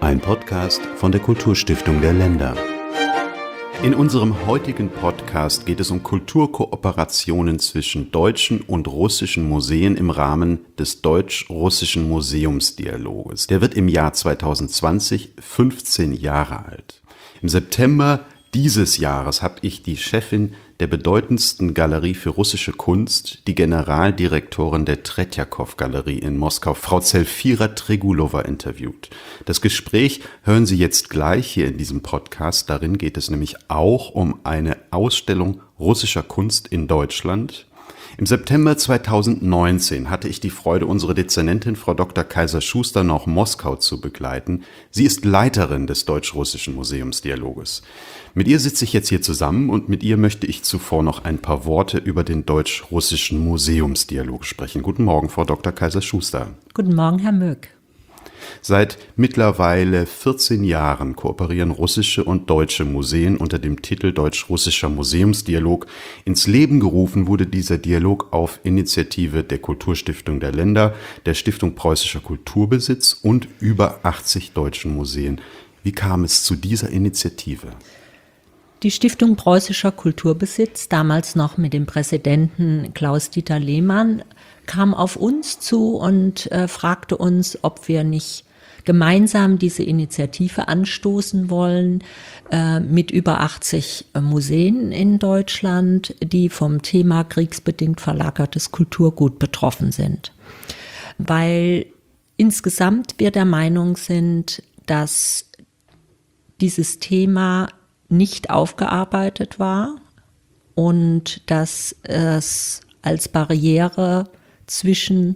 Ein Podcast von der Kulturstiftung der Länder. In unserem heutigen Podcast geht es um Kulturkooperationen zwischen deutschen und russischen Museen im Rahmen des Deutsch-Russischen Museumsdialoges. Der wird im Jahr 2020 15 Jahre alt. Im September dieses Jahres habe ich die Chefin der bedeutendsten Galerie für russische Kunst, die Generaldirektorin der Tretjakow-Galerie in Moskau, Frau Zelfira Tregulova, interviewt. Das Gespräch hören Sie jetzt gleich hier in diesem Podcast. Darin geht es nämlich auch um eine Ausstellung russischer Kunst in Deutschland. Im September 2019 hatte ich die Freude, unsere Dezernentin Frau Dr. Kaiser-Schuster nach Moskau zu begleiten. Sie ist Leiterin des Deutsch-Russischen Museumsdialoges. Mit ihr sitze ich jetzt hier zusammen und mit ihr möchte ich zuvor noch ein paar Worte über den Deutsch-Russischen Museumsdialog sprechen. Guten Morgen, Frau Dr. Kaiser-Schuster. Guten Morgen, Herr Möck. Seit mittlerweile 14 Jahren kooperieren russische und deutsche Museen unter dem Titel Deutsch-Russischer Museumsdialog. Ins Leben gerufen wurde dieser Dialog auf Initiative der Kulturstiftung der Länder, der Stiftung Preußischer Kulturbesitz und über 80 deutschen Museen. Wie kam es zu dieser Initiative? Die Stiftung Preußischer Kulturbesitz, damals noch mit dem Präsidenten Klaus-Dieter Lehmann, kam auf uns zu und fragte uns, ob wir nicht gemeinsam diese Initiative anstoßen wollen mit über 80 Museen in Deutschland, die vom Thema kriegsbedingt verlagertes Kulturgut betroffen sind. Weil insgesamt wir der Meinung sind, dass dieses Thema nicht aufgearbeitet war und dass es als Barriere zwischen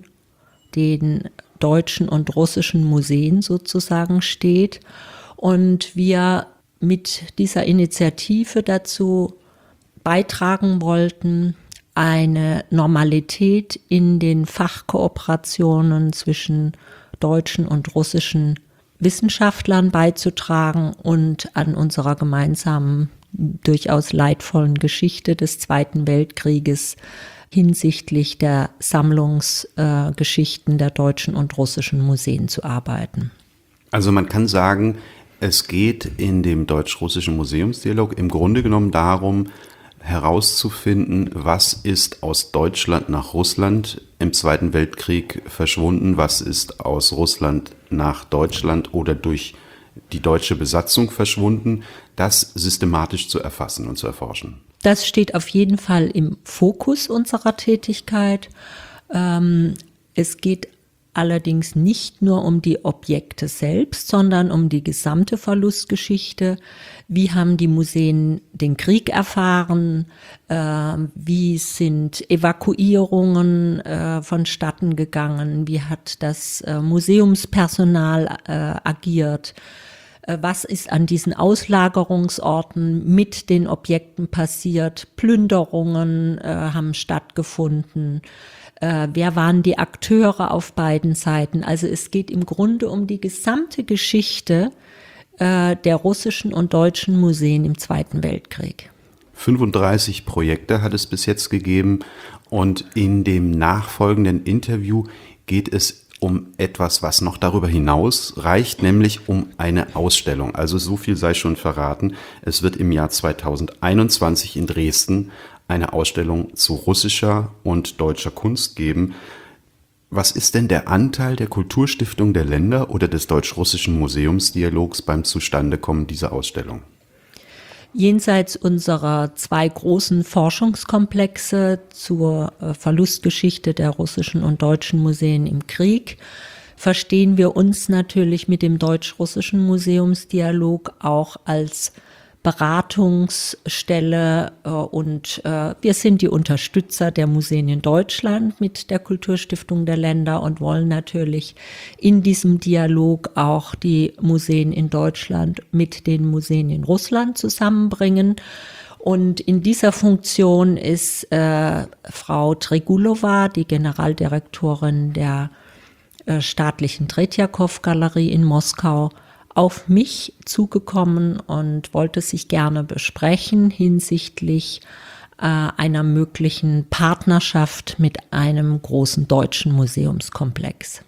den deutschen und russischen Museen sozusagen steht und wir mit dieser Initiative dazu beitragen wollten, eine Normalität in den Fachkooperationen zwischen deutschen und russischen Wissenschaftlern beizutragen und an unserer gemeinsamen, durchaus leidvollen Geschichte des Zweiten Weltkrieges hinsichtlich der Sammlungsgeschichten der deutschen und russischen Museen zu arbeiten. Also man kann sagen, es geht in dem Deutsch-Russischen Museumsdialog im Grunde genommen darum, herauszufinden, was ist aus Deutschland nach Russland im Zweiten Weltkrieg verschwunden, was ist aus Russland nach Deutschland oder durch die deutsche Besatzung verschwunden, das systematisch zu erfassen und zu erforschen. Das steht auf jeden Fall im Fokus unserer Tätigkeit. Es geht allerdings nicht nur um die Objekte selbst, sondern um die gesamte Verlustgeschichte. Wie haben die Museen den Krieg erfahren? Wie sind Evakuierungen vonstatten gegangen? Wie hat das Museumspersonal agiert? Was ist an diesen Auslagerungsorten mit den Objekten passiert? Plünderungen haben stattgefunden. Wer waren die Akteure auf beiden Seiten? Also es geht im Grunde um die gesamte Geschichte der russischen und deutschen Museen im Zweiten Weltkrieg. 35 Projekte hat es bis jetzt gegeben und in dem nachfolgenden Interview geht es um etwas, was noch darüber hinaus reicht, nämlich um eine Ausstellung. Also so viel sei schon verraten. Es wird im Jahr 2021 in Dresden eine Ausstellung zu russischer und deutscher Kunst geben. Was ist denn der Anteil der Kulturstiftung der Länder oder des Deutsch-Russischen Museumsdialogs beim Zustandekommen dieser Ausstellung? Jenseits unserer zwei großen Forschungskomplexe zur Verlustgeschichte der russischen und deutschen Museen im Krieg verstehen wir uns natürlich mit dem Deutsch-Russischen Museumsdialog auch als Beratungsstelle und wir sind die Unterstützer der Museen in Deutschland mit der Kulturstiftung der Länder und wollen natürlich in diesem Dialog auch die Museen in Deutschland mit den Museen in Russland zusammenbringen. Und in dieser Funktion ist Frau Tregulova, die Generaldirektorin der staatlichen Tretjakow-Galerie in Moskau, auf mich zugekommen und wollte sich gerne besprechen hinsichtlich einer möglichen Partnerschaft mit einem großen deutschen Museumskomplex.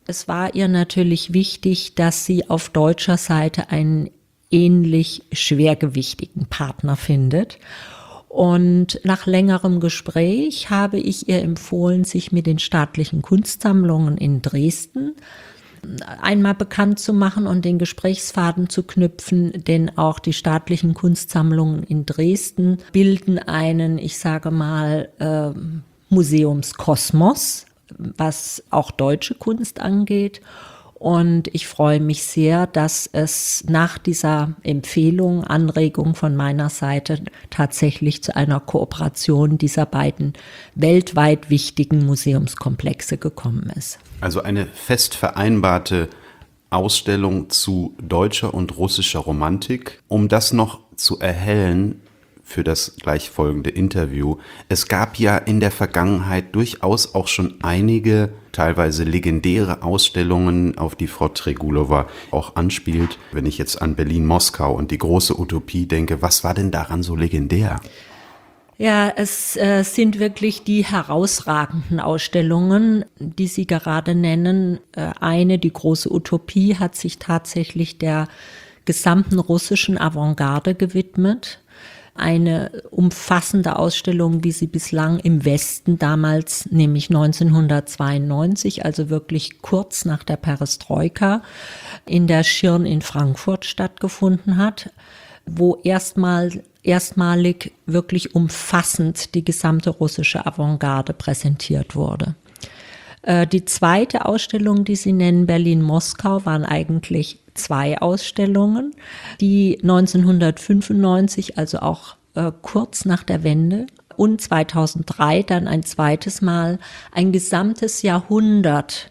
Es war ihr natürlich wichtig, dass sie auf deutscher Seite einen ähnlich schwergewichtigen Partner findet. Und nach längerem Gespräch habe ich ihr empfohlen, sich mit den staatlichen Kunstsammlungen in Dresden einmal bekannt zu machen und den Gesprächsfaden zu knüpfen, denn auch die staatlichen Kunstsammlungen in Dresden bilden einen, ich sage mal, Museumskosmos, was auch deutsche Kunst angeht. Und ich freue mich sehr, dass es nach dieser Empfehlung, Anregung von meiner Seite tatsächlich zu einer Kooperation dieser beiden weltweit wichtigen Museumskomplexe gekommen ist. Also eine fest vereinbarte Ausstellung zu deutscher und russischer Romantik. Um das noch zu erhellen für das gleich folgende Interview: Es gab ja in der Vergangenheit durchaus auch schon einige teilweise legendäre Ausstellungen, auf die Frau Tregulova auch anspielt. Wenn ich jetzt an Berlin-Moskau und die große Utopie denke, was war denn daran so legendär? Ja, es sind wirklich die herausragenden Ausstellungen, die Sie gerade nennen. Eine, die große Utopie, hat sich tatsächlich der gesamten russischen Avantgarde gewidmet. Eine umfassende Ausstellung, wie sie bislang im Westen damals, nämlich 1992, also wirklich kurz nach der Perestroika, in der Schirn in Frankfurt stattgefunden hat, wo erstmalig wirklich umfassend die gesamte russische Avantgarde präsentiert wurde. Die zweite Ausstellung, die Sie nennen, Berlin-Moskau, waren eigentlich 2 Ausstellungen, die 1995, also auch kurz nach der Wende, und 2003 dann ein zweites Mal ein gesamtes Jahrhundert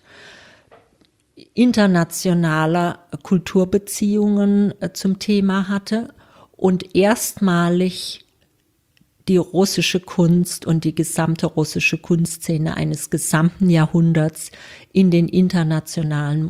internationaler Kulturbeziehungen zum Thema hatte und erstmalig die russische Kunst und die gesamte russische Kunstszene eines gesamten Jahrhunderts in den internationalen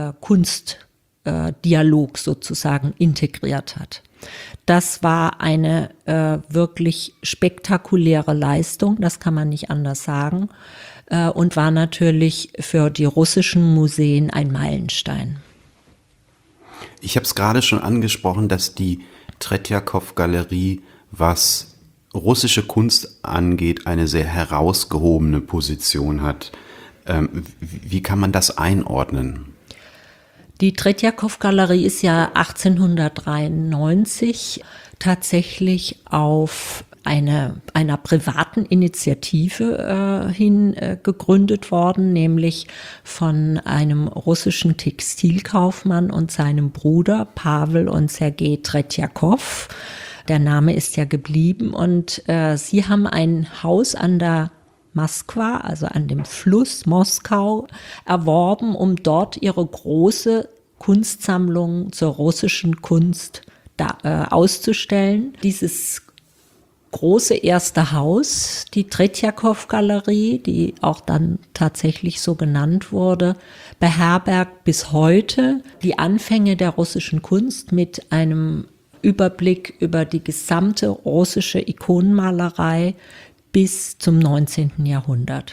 Kunstdialog sozusagen integriert hat. Das war eine wirklich spektakuläre Leistung, das kann man nicht anders sagen, und war natürlich für die russischen Museen ein Meilenstein. Ich habe es gerade schon angesprochen, dass die Tretjakow-Galerie, was russische Kunst angeht, eine sehr herausgehobene Position hat. Wie kann man das einordnen? Die Tretjakow-Galerie ist ja 1893 tatsächlich auf einer privaten Initiative hin gegründet worden, nämlich von einem russischen Textilkaufmann und seinem Bruder Pawel und Sergei Tretjakow. Der Name ist ja geblieben und sie haben ein Haus an der Moskwa, also an dem Fluss Moskau, erworben, um dort ihre große Kunstsammlung zur russischen Kunst auszustellen. Dieses große erste Haus, die Tretjakow-Galerie, die auch dann tatsächlich so genannt wurde, beherbergt bis heute die Anfänge der russischen Kunst mit einem Überblick über die gesamte russische Ikonenmalerei bis zum 19. Jahrhundert.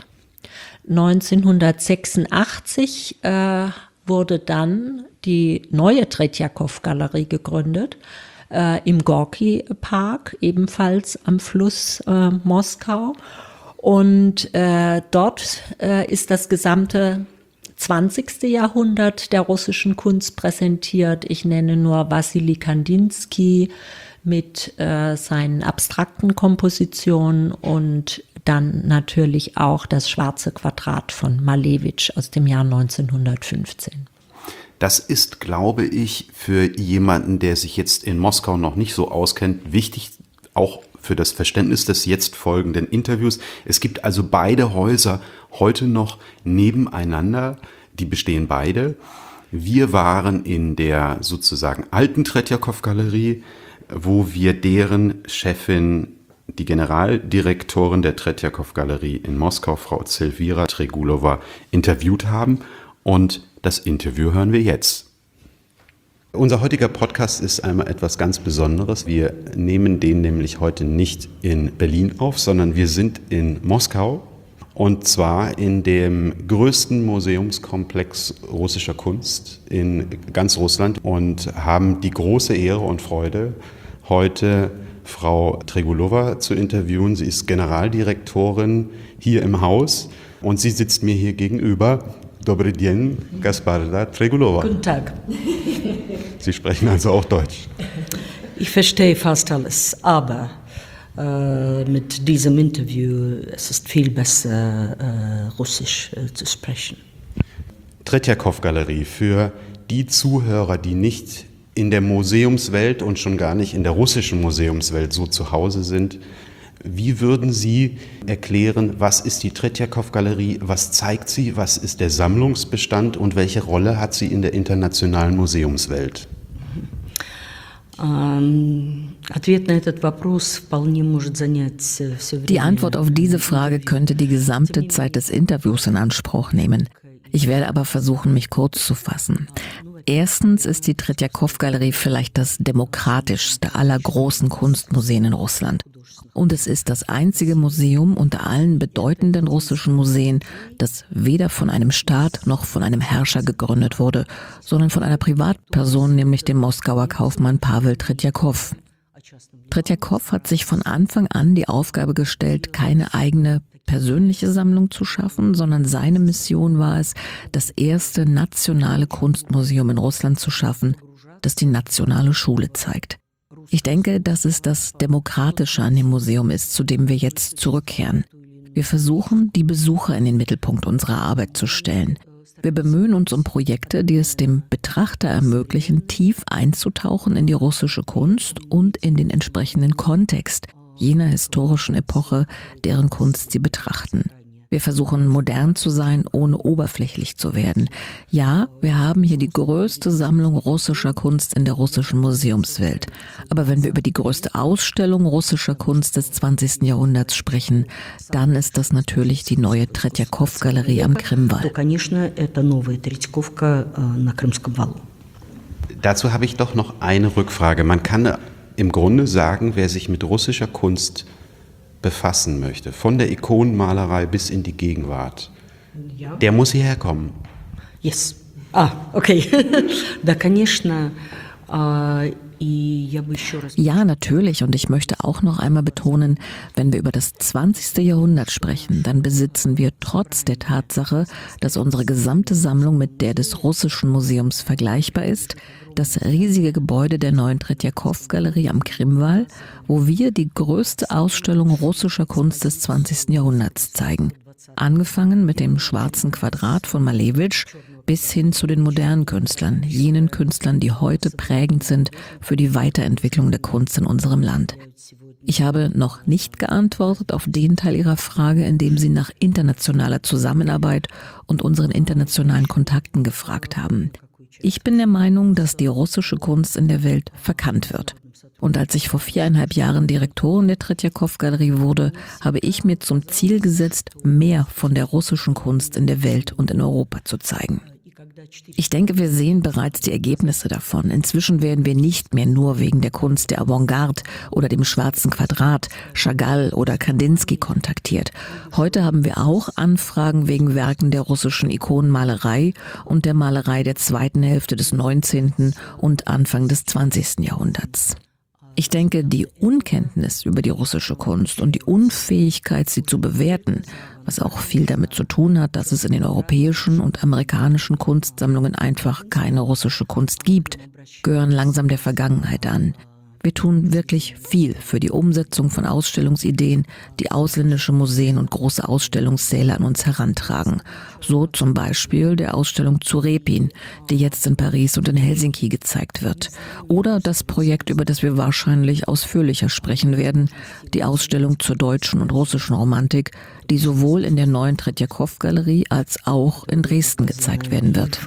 1986 wurde dann die neue Tretjakow-Galerie gegründet, im Gorki-Park, ebenfalls am Fluss Moskau. Und dort ist das gesamte 20. Jahrhundert der russischen Kunst präsentiert. Ich nenne nur Wassili Kandinsky mit seinen abstrakten Kompositionen und dann natürlich auch das Schwarze Quadrat von Malevich aus dem Jahr 1915. Das ist, glaube ich, für jemanden, der sich jetzt in Moskau noch nicht so auskennt, wichtig, auch für das Verständnis des jetzt folgenden Interviews. Es gibt also beide Häuser heute noch nebeneinander, die bestehen beide. Wir waren in der sozusagen alten Tretjakow-Galerie, wo wir deren Chefin, die Generaldirektorin der Tretjakow-Galerie in Moskau, Frau Zelvira Tregulova, interviewt haben. Und das Interview hören wir jetzt. Unser heutiger Podcast ist einmal etwas ganz Besonderes. Wir nehmen den nämlich heute nicht in Berlin auf, sondern wir sind in Moskau. Und zwar in dem größten Museumskomplex russischer Kunst in ganz Russland und haben die große Ehre und Freude, heute Frau Tregulova zu interviewen. Sie ist Generaldirektorin hier im Haus und sie sitzt mir hier gegenüber. Dobry dzień, Gasparda Tregulova. Guten Tag. Sie sprechen also auch Deutsch. Ich verstehe fast alles, aber mit diesem Interview es ist viel besser, Russisch zu sprechen. Tretjakow-Galerie, für die Zuhörer, die nicht in der Museumswelt und schon gar nicht in der russischen Museumswelt so zu Hause sind, wie würden Sie erklären, was ist die Tretjakow-Galerie, was zeigt sie, was ist der Sammlungsbestand und welche Rolle hat sie in der internationalen Museumswelt? Die Antwort auf diese Frage könnte die gesamte Zeit des Interviews in Anspruch nehmen. Ich werde aber versuchen, mich kurz zu fassen. Erstens ist die Tretjakow-Galerie vielleicht das demokratischste aller großen Kunstmuseen in Russland. Und es ist das einzige Museum unter allen bedeutenden russischen Museen, das weder von einem Staat noch von einem Herrscher gegründet wurde, sondern von einer Privatperson, nämlich dem Moskauer Kaufmann Pawel Tretjakow. Tretjakow hat sich von Anfang an die Aufgabe gestellt, keine eigene persönliche Sammlung zu schaffen, sondern seine Mission war es, das erste nationale Kunstmuseum in Russland zu schaffen, das die nationale Schule zeigt. Ich denke, dass es das Demokratische an dem Museum ist, zu dem wir jetzt zurückkehren. Wir versuchen, die Besucher in den Mittelpunkt unserer Arbeit zu stellen. Wir bemühen uns um Projekte, die es dem Betrachter ermöglichen, tief einzutauchen in die russische Kunst und in den entsprechenden Kontext jener historischen Epoche, deren Kunst sie betrachten. Wir versuchen, modern zu sein, ohne oberflächlich zu werden. Ja, wir haben hier die größte Sammlung russischer Kunst in der russischen Museumswelt. Aber wenn wir über die größte Ausstellung russischer Kunst des 20. Jahrhunderts sprechen, dann ist das natürlich die neue Tretjakow-Galerie am Krimwall. Dazu habe ich doch noch eine Rückfrage. Man kann im Grunde sagen, wer sich mit russischer Kunst befassen möchte, von der Ikonenmalerei bis in die Gegenwart, der muss hierher kommen. Yes. Okay. Да, конечно. Ja, natürlich. Und ich möchte auch noch einmal betonen, wenn wir über das 20. Jahrhundert sprechen, dann besitzen wir trotz der Tatsache, dass unsere gesamte Sammlung mit der des russischen Museums vergleichbar ist, das riesige Gebäude der neuen Tretjakow-Galerie am Krimwall, wo wir die größte Ausstellung russischer Kunst des 20. Jahrhunderts zeigen. Angefangen mit dem Schwarzen Quadrat von Malevich bis hin zu den modernen Künstlern, jenen Künstlern, die heute prägend sind für die Weiterentwicklung der Kunst in unserem Land. Ich habe noch nicht geantwortet auf den Teil Ihrer Frage, in dem Sie nach internationaler Zusammenarbeit und unseren internationalen Kontakten gefragt haben. Ich bin der Meinung, dass die russische Kunst in der Welt verkannt wird. Und als ich vor 4,5 Jahren Direktorin der Tretjakow-Galerie wurde, habe ich mir zum Ziel gesetzt, mehr von der russischen Kunst in der Welt und in Europa zu zeigen. Ich denke, wir sehen bereits die Ergebnisse davon. Inzwischen werden wir nicht mehr nur wegen der Kunst der Avantgarde oder dem Schwarzen Quadrat, Chagall oder Kandinsky kontaktiert. Heute haben wir auch Anfragen wegen Werken der russischen Ikonenmalerei und der Malerei der zweiten Hälfte des 19. und Anfang des 20. Jahrhunderts. Ich denke, die Unkenntnis über die russische Kunst und die Unfähigkeit, sie zu bewerten, was auch viel damit zu tun hat, dass es in den europäischen und amerikanischen Kunstsammlungen einfach keine russische Kunst gibt, gehören langsam der Vergangenheit an. Wir tun wirklich viel für die Umsetzung von Ausstellungsideen, die ausländische Museen und große Ausstellungssäle an uns herantragen. So zum Beispiel der Ausstellung zu Repin, die jetzt in Paris und in Helsinki gezeigt wird. Oder das Projekt, über das wir wahrscheinlich ausführlicher sprechen werden, die Ausstellung zur deutschen und russischen Romantik, die sowohl in der neuen Tretjakow-Galerie als auch in Dresden gezeigt werden wird.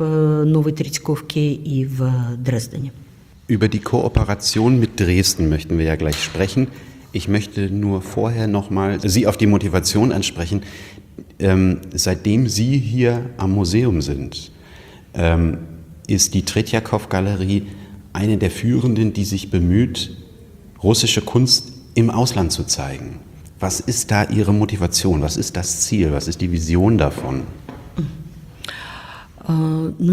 Über die Kooperation mit Dresden möchten wir ja gleich sprechen. Ich möchte nur vorher nochmal Sie auf die Motivation ansprechen. Seitdem Sie hier am Museum sind, ist die Tretjakow-Galerie eine der führenden, die sich bemüht, russische Kunst im Ausland zu zeigen. Was ist da Ihre Motivation? Was ist das Ziel? Was ist die Vision davon? Nun,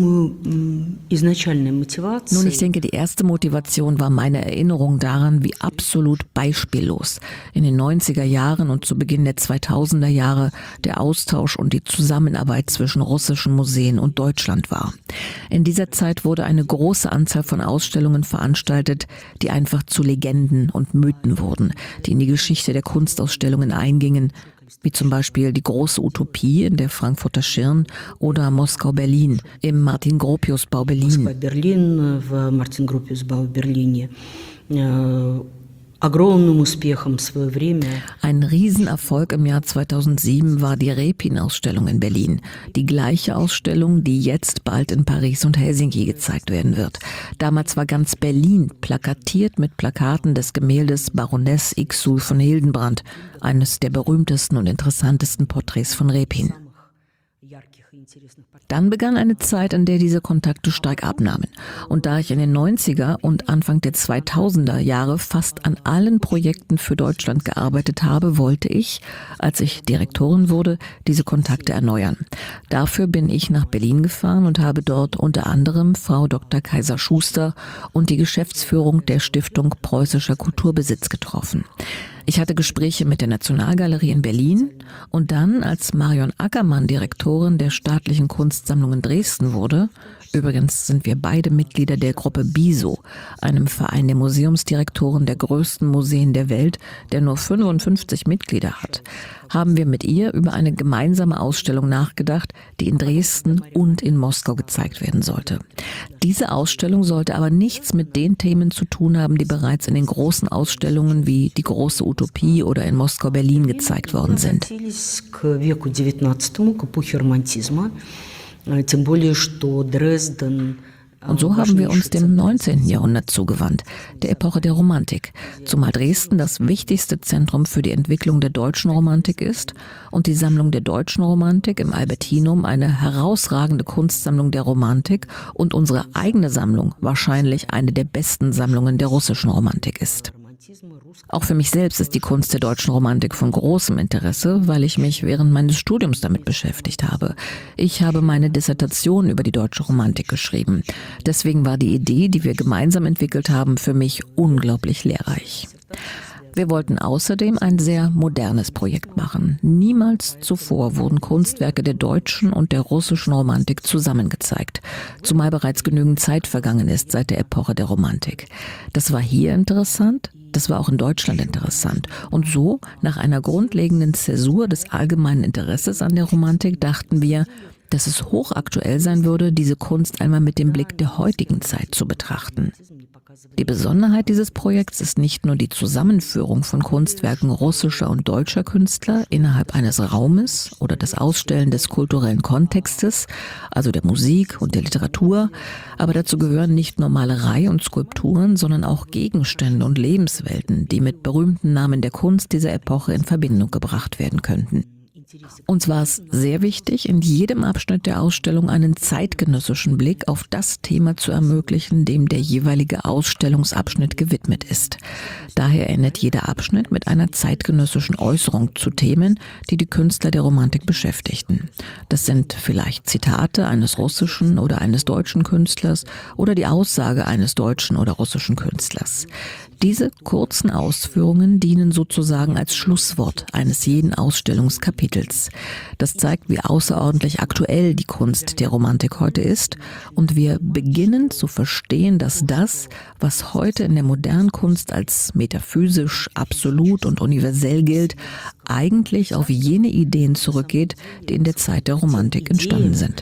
ich denke, die erste Motivation war meine Erinnerung daran, wie absolut beispiellos in den 90er Jahren und zu Beginn der 2000er Jahre der Austausch und die Zusammenarbeit zwischen russischen Museen und Deutschland war. In dieser Zeit wurde eine große Anzahl von Ausstellungen veranstaltet, die einfach zu Legenden und Mythen wurden, die in die Geschichte der Kunstausstellungen eingingen, wie zum Beispiel die große Utopie in der Frankfurter Schirn oder Moskau-Berlin im Martin-Gropius-Bau Berlin. Ein Riesenerfolg im Jahr 2007 war die Repin-Ausstellung in Berlin. Die gleiche Ausstellung, die jetzt bald in Paris und Helsinki gezeigt werden wird. Damals war ganz Berlin plakatiert mit Plakaten des Gemäldes Baroness Ixul von Hildenbrand, eines der berühmtesten und interessantesten Porträts von Repin. Dann begann eine Zeit, in der diese Kontakte stark abnahmen. Und da ich in den 90er und Anfang der 2000er Jahre fast an allen Projekten für Deutschland gearbeitet habe, wollte ich, als ich Direktorin wurde, diese Kontakte erneuern. Dafür bin ich nach Berlin gefahren und habe dort unter anderem Frau Dr. Kaiser-Schuster und die Geschäftsführung der Stiftung Preußischer Kulturbesitz getroffen. Ich hatte Gespräche mit der Nationalgalerie in Berlin und dann, als Marion Ackermann Direktorin der Staatlichen Kunstsammlung in Dresden wurde, übrigens sind wir beide Mitglieder der Gruppe BISO, einem Verein der Museumsdirektoren der größten Museen der Welt, der nur 55 Mitglieder hat, haben wir mit ihr über eine gemeinsame Ausstellung nachgedacht, die in Dresden und in Moskau gezeigt werden sollte. Diese Ausstellung sollte aber nichts mit den Themen zu tun haben, die bereits in den großen Ausstellungen wie die große Utopie oder in Moskau-Berlin gezeigt worden sind. Und so haben wir uns dem 19. Jahrhundert zugewandt, der Epoche der Romantik, zumal Dresden das wichtigste Zentrum für die Entwicklung der deutschen Romantik ist und die Sammlung der deutschen Romantik im Albertinum eine herausragende Kunstsammlung der Romantik und unsere eigene Sammlung wahrscheinlich eine der besten Sammlungen der russischen Romantik ist. Auch für mich selbst ist die Kunst der deutschen Romantik von großem Interesse, weil ich mich während meines Studiums damit beschäftigt habe. Ich habe meine Dissertation über die deutsche Romantik geschrieben. Deswegen war die Idee, die wir gemeinsam entwickelt haben, für mich unglaublich lehrreich. Wir wollten außerdem ein sehr modernes Projekt machen. Niemals zuvor wurden Kunstwerke der deutschen und der russischen Romantik zusammengezeigt, zumal bereits genügend Zeit vergangen ist seit der Epoche der Romantik. Das war hier interessant, das war auch in Deutschland interessant. Und so, nach einer grundlegenden Zäsur des allgemeinen Interesses an der Romantik, dachten wir, dass es hochaktuell sein würde, diese Kunst einmal mit dem Blick der heutigen Zeit zu betrachten. Die Besonderheit dieses Projekts ist nicht nur die Zusammenführung von Kunstwerken russischer und deutscher Künstler innerhalb eines Raumes oder das Ausstellen des kulturellen Kontextes, also der Musik und der Literatur, aber dazu gehören nicht nur Malerei und Skulpturen, sondern auch Gegenstände und Lebenswelten, die mit berühmten Namen der Kunst dieser Epoche in Verbindung gebracht werden könnten. Uns war es sehr wichtig, in jedem Abschnitt der Ausstellung einen zeitgenössischen Blick auf das Thema zu ermöglichen, dem der jeweilige Ausstellungsabschnitt gewidmet ist. Daher endet jeder Abschnitt mit einer zeitgenössischen Äußerung zu Themen, die die Künstler der Romantik beschäftigten. Das sind vielleicht Zitate eines russischen oder eines deutschen Künstlers oder die Aussage eines deutschen oder russischen Künstlers. Diese kurzen Ausführungen dienen sozusagen als Schlusswort eines jeden Ausstellungskapitels. Das zeigt, wie außerordentlich aktuell die Kunst der Romantik heute ist und wir beginnen zu verstehen, dass das, was heute in der modernen Kunst als metaphysisch, absolut und universell gilt, eigentlich auf jene Ideen zurückgeht, die in der Zeit der Romantik entstanden sind.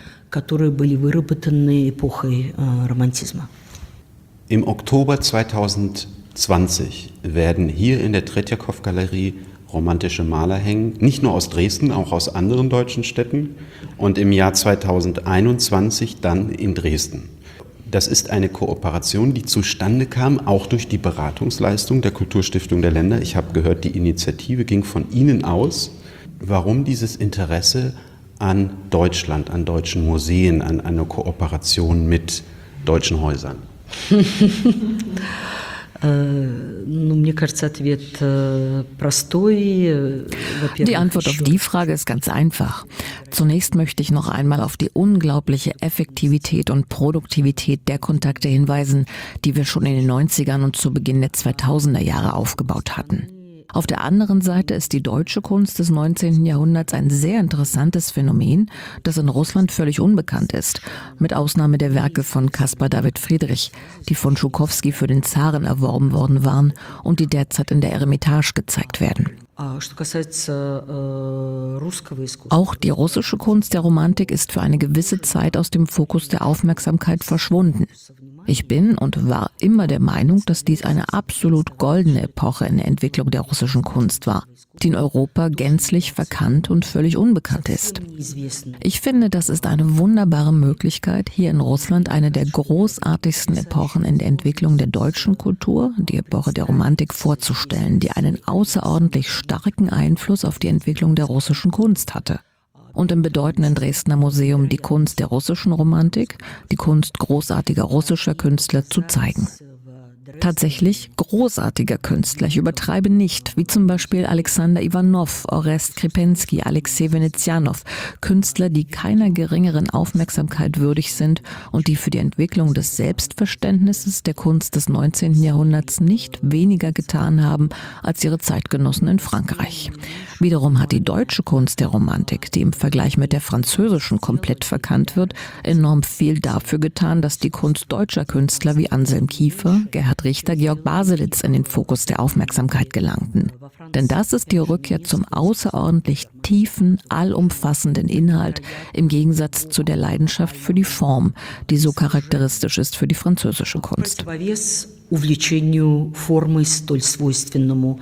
Im Oktober 2020 werden hier in der Tretjakow-Galerie romantische Maler hängen, nicht nur aus Dresden, auch aus anderen deutschen Städten und im Jahr 2021 dann in Dresden. Das ist eine Kooperation, die zustande kam, auch durch die Beratungsleistung der Kulturstiftung der Länder. Ich habe gehört, die Initiative ging von Ihnen aus. Warum dieses Interesse an Deutschland, an deutschen Museen, an einer Kooperation mit deutschen Häusern? Die Antwort auf die Frage ist ganz einfach. Zunächst möchte ich noch einmal auf die unglaubliche Effektivität und Produktivität der Kontakte hinweisen, die wir schon in den 90ern und zu Beginn der 2000er Jahre aufgebaut hatten. Auf der anderen Seite ist die deutsche Kunst des 19. Jahrhunderts ein sehr interessantes Phänomen, das in Russland völlig unbekannt ist, mit Ausnahme der Werke von Caspar David Friedrich, die von Schukowski für den Zaren erworben worden waren und die derzeit in der Eremitage gezeigt werden. Auch die russische Kunst der Romantik ist für eine gewisse Zeit aus dem Fokus der Aufmerksamkeit verschwunden. Ich bin und war immer der Meinung, dass dies eine absolut goldene Epoche in der Entwicklung der russischen Kunst war, die in Europa gänzlich verkannt und völlig unbekannt ist. Ich finde, das ist eine wunderbare Möglichkeit, hier in Russland eine der großartigsten Epochen in der Entwicklung der deutschen Kultur, die Epoche der Romantik, vorzustellen, die einen außerordentlich starken Einfluss auf die Entwicklung der russischen Kunst hatte. Und im bedeutenden Dresdner Museum die Kunst der russischen Romantik, die Kunst großartiger russischer Künstler zu zeigen. Tatsächlich großartiger Künstler, ich übertreibe nicht, wie zum Beispiel Alexander Iwanow, Orest Kripensky, Alexei Venezianow, Künstler, die keiner geringeren Aufmerksamkeit würdig sind und die für die Entwicklung des Selbstverständnisses der Kunst des 19. Jahrhunderts nicht weniger getan haben als ihre Zeitgenossen in Frankreich. Wiederum hat die deutsche Kunst der Romantik, die im Vergleich mit der französischen komplett verkannt wird, enorm viel dafür getan, dass die Kunst deutscher Künstler wie Anselm Kiefer, Gerhard Richter, Georg Baselitz in den Fokus der Aufmerksamkeit gelangten. Denn das ist die Rückkehr zum außerordentlich tiefen, allumfassenden Inhalt im Gegensatz zu der Leidenschaft für die Form, die so charakteristisch ist für die französische Kunst. Увлечению формой, столь свойственному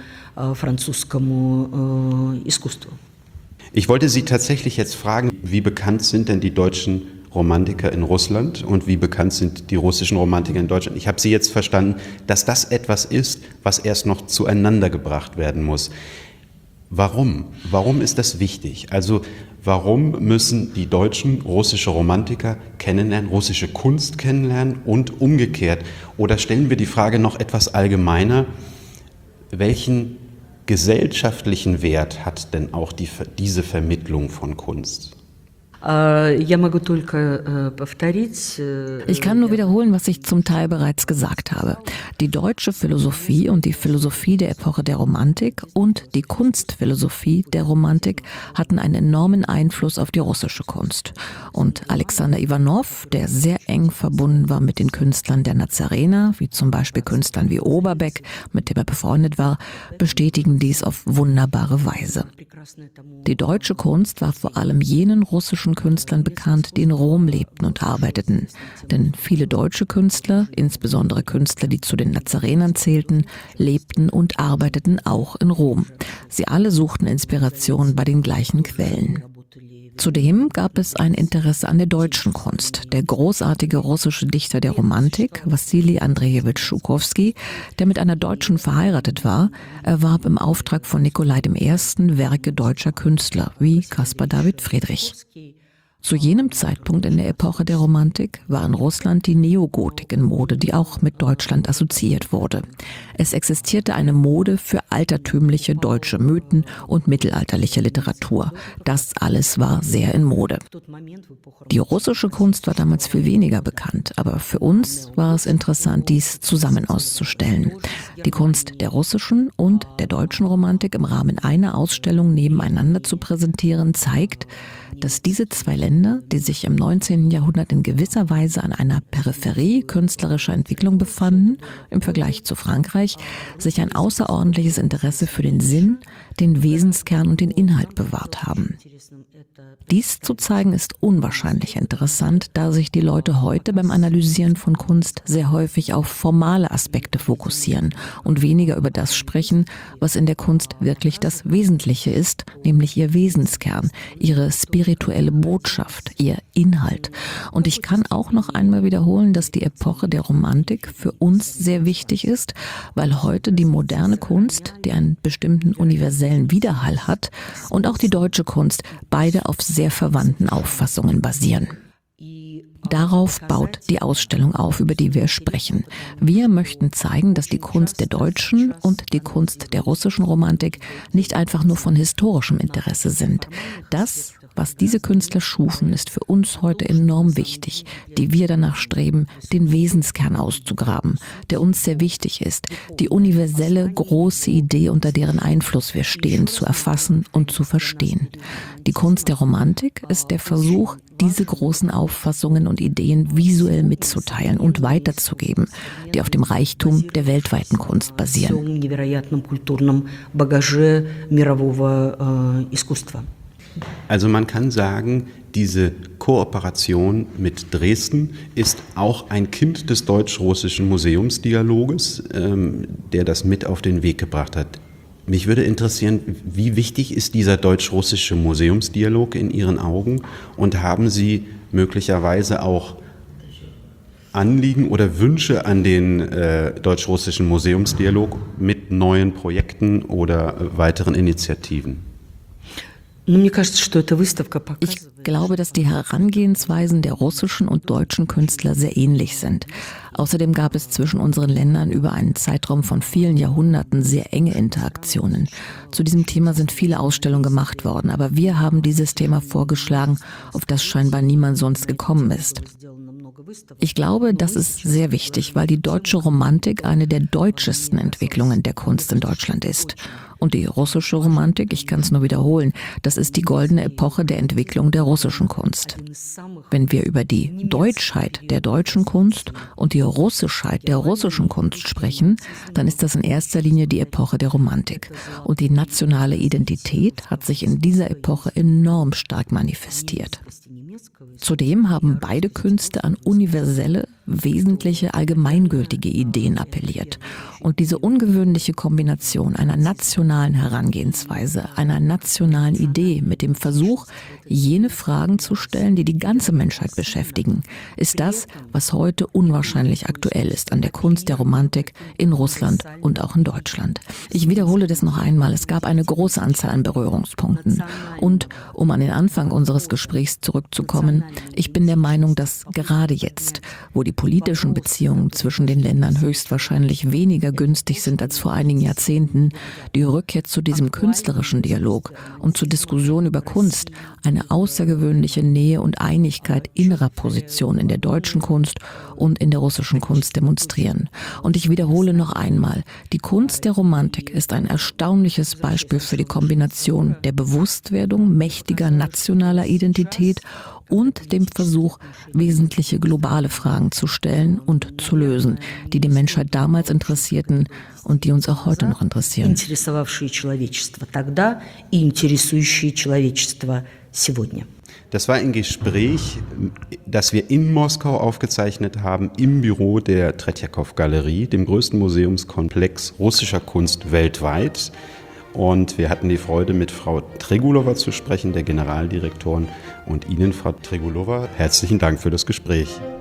французскому искусству. Ich wollte Sie tatsächlich jetzt fragen, wie bekannt sind denn die deutschen Romantiker in Russland und wie bekannt sind die russischen Romantiker in Deutschland? Ich habe Sie jetzt verstanden, dass das etwas ist, was erst noch zueinander gebracht werden muss. Warum? Warum ist das wichtig? Also warum müssen die Deutschen russische Romantiker kennenlernen, russische Kunst kennenlernen und umgekehrt? Oder stellen wir die Frage noch etwas allgemeiner, welchen gesellschaftlichen Wert hat denn auch diese Vermittlung von Kunst? Ich kann nur wiederholen, was ich zum Teil bereits gesagt habe. Die deutsche Philosophie und die Philosophie der Epoche der Romantik und die Kunstphilosophie der Romantik hatten einen enormen Einfluss auf die russische Kunst. Und Alexander Iwanow, der sehr eng verbunden war mit den Künstlern der Nazarener, wie zum Beispiel Künstlern wie Oberbeck, mit dem er befreundet war, bestätigen dies auf wunderbare Weise. Die deutsche Kunst war vor allem jenen russischen Künstlern bekannt, die in Rom lebten und arbeiteten. Denn viele deutsche Künstler, insbesondere Künstler, die zu den Nazarenern zählten, lebten und arbeiteten auch in Rom. Sie alle suchten Inspiration bei den gleichen Quellen. Zudem gab es ein Interesse an der deutschen Kunst. Der großartige russische Dichter der Romantik, Wassili Andrejewitsch Schukowski, der mit einer Deutschen verheiratet war, erwarb im Auftrag von Nikolai I. Werke deutscher Künstler wie Caspar David Friedrich. Zu jenem Zeitpunkt in der Epoche der Romantik war in Russland die Neogotik in Mode, die auch mit Deutschland assoziiert wurde. Es existierte eine Mode für altertümliche deutsche Mythen und mittelalterliche Literatur. Das alles war sehr in Mode. Die russische Kunst war damals viel weniger bekannt, aber für uns war es interessant, dies zusammen auszustellen. Die Kunst der russischen und der deutschen Romantik im Rahmen einer Ausstellung nebeneinander zu präsentieren, zeigt, dass diese zwei Länder, die sich im 19. Jahrhundert in gewisser Weise an einer Peripherie künstlerischer Entwicklung befanden, im Vergleich zu Frankreich, sich ein außerordentliches Interesse für den Sinn, den Wesenskern und den Inhalt bewahrt haben. Dies zu zeigen ist unwahrscheinlich interessant, da sich die Leute heute beim Analysieren von Kunst sehr häufig auf formale Aspekte fokussieren und weniger über das sprechen, was in der Kunst wirklich das Wesentliche ist, nämlich ihr Wesenskern, ihre spirituelle Botschaft, ihr Inhalt. Und ich kann auch noch einmal wiederholen, dass die Epoche der Romantik für uns sehr wichtig ist, weil heute die moderne Kunst, die einen bestimmten universellen Widerhall hat, und auch die deutsche Kunst beide auf sehr verwandten Auffassungen basieren. Darauf baut die Ausstellung auf, über die wir sprechen. Wir möchten zeigen, dass die Kunst der deutschen und die Kunst der russischen Romantik nicht einfach nur von historischem Interesse sind. Das, was diese Künstler schufen, ist für uns heute enorm wichtig, die wir danach streben, den Wesenskern auszugraben, der uns sehr wichtig ist, die universelle, große Idee, unter deren Einfluss wir stehen, zu erfassen und zu verstehen. Die Kunst der Romantik ist der Versuch, diese großen Auffassungen und Ideen visuell mitzuteilen und weiterzugeben, die auf dem Reichtum der weltweiten Kunst basieren. Also man kann sagen, diese Kooperation mit Dresden ist auch ein Kind des deutsch-russischen Museumsdialoges, der das mit auf den Weg gebracht hat. Mich würde interessieren, wie wichtig ist dieser deutsch-russische Museumsdialog in Ihren Augen und haben Sie möglicherweise auch Anliegen oder Wünsche an den deutsch-russischen Museumsdialog mit neuen Projekten oder weiteren Initiativen? Ich glaube, dass die Herangehensweisen der russischen und deutschen Künstler sehr ähnlich sind. Außerdem gab es zwischen unseren Ländern über einen Zeitraum von vielen Jahrhunderten sehr enge Interaktionen. Zu diesem Thema sind viele Ausstellungen gemacht worden, aber wir haben dieses Thema vorgeschlagen, auf das scheinbar niemand sonst gekommen ist. Ich glaube, das ist sehr wichtig, weil die deutsche Romantik eine der deutschesten Entwicklungen der Kunst in Deutschland ist. Und die russische Romantik, ich kann es nur wiederholen, das ist die goldene Epoche der Entwicklung der russischen Kunst. Wenn wir über die Deutschheit der deutschen Kunst und die Russischheit der russischen Kunst sprechen, dann ist das in erster Linie die Epoche der Romantik. Und die nationale Identität hat sich in dieser Epoche enorm stark manifestiert. Zudem haben beide Künste an universelle, wesentliche, allgemeingültige Ideen appelliert. Und diese ungewöhnliche Kombination einer nationalen Herangehensweise, einer nationalen Idee mit dem Versuch, jene Fragen zu stellen, die die ganze Menschheit beschäftigen, ist das, was heute unwahrscheinlich aktuell ist an der Kunst der Romantik in Russland und auch in Deutschland. Ich wiederhole das noch einmal, es gab eine große Anzahl an Berührungspunkten. Und um an den Anfang unseres Gesprächs zurückzukommen, ich bin der Meinung, dass gerade jetzt, wo die politischen Beziehungen zwischen den Ländern höchstwahrscheinlich weniger günstig sind als vor einigen Jahrzehnten, die Rückkehr zu diesem künstlerischen Dialog und zur Diskussion über Kunst eine außergewöhnliche Nähe und Einigkeit innerer Position in der deutschen Kunst und in der russischen Kunst demonstrieren. Und ich wiederhole noch einmal, die Kunst der Romantik ist ein erstaunliches Beispiel für die Kombination der Bewusstwerdung mächtiger nationaler Identität und dem Versuch, wesentliche globale Fragen zu stellen und zu lösen, die die Menschheit damals interessierten und die uns auch heute noch interessieren. Das war ein Gespräch, das wir in Moskau aufgezeichnet haben, im Büro der Tretjakow-Galerie, dem größten Museumskomplex russischer Kunst weltweit. Und wir hatten die Freude, mit Frau Tregulova zu sprechen, der Generaldirektorin. Und Ihnen, Frau Tregulova, herzlichen Dank für das Gespräch.